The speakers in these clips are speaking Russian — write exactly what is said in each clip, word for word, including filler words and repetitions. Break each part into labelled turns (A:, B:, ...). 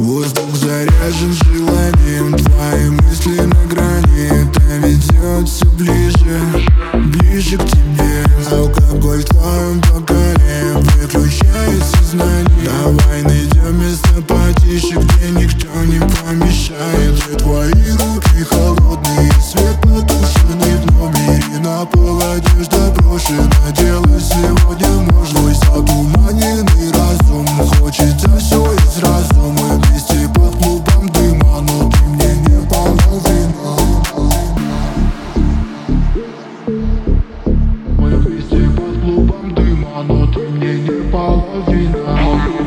A: Воздух заряжен желанием, твои мысли на грани. Это ведет все ближе, ближе к тебе. Алкоголь в твоем бокале выключает сознание. Давай найдем место потише, где никто не помешает. Где твои руки холодные, свет потушенный в номере. На пол одежда брошена, делать сегодня можно. Твой затуманенный разум, хочется все из разума. Вместе под клубом дыма, но ты мне не половина. Мы вместе под клубом дыма, но ты мне не половина.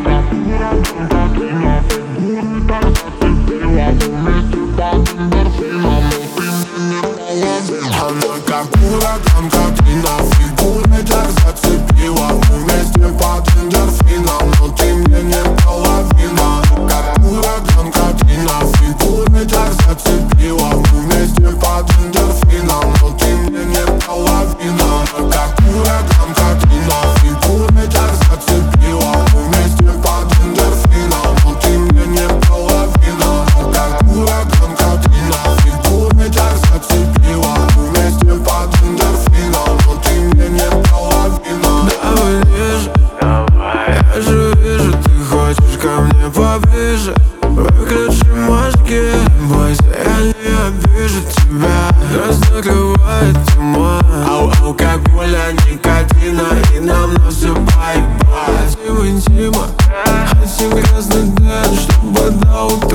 A: Она как ураган, Катрина, фигурой так зацепила. Мы вместе под эндорфином, но ты мне не половина. Как ураган, Катрина, фигурой так зацепила. Мы вместе под эндорфином, но ты мне не половина. Как ураган, Катрина, фигурой так зацепила. Мы вместе под эндорфином, но ты мне не половина. Как ураган, Катрина, фигурой так зацепила. Мы вместе под эндорфином, но ты мне не половина.
B: Давай ниже, я же вижу, ты хочешь ко мне поближе. Выключи мозги, бойся, я не обижу тебя. Нас накрывает тьма, ау, алкоголя, никотина, и нам насыпай. Хотим интима, хотим красный день, чтобы до утра.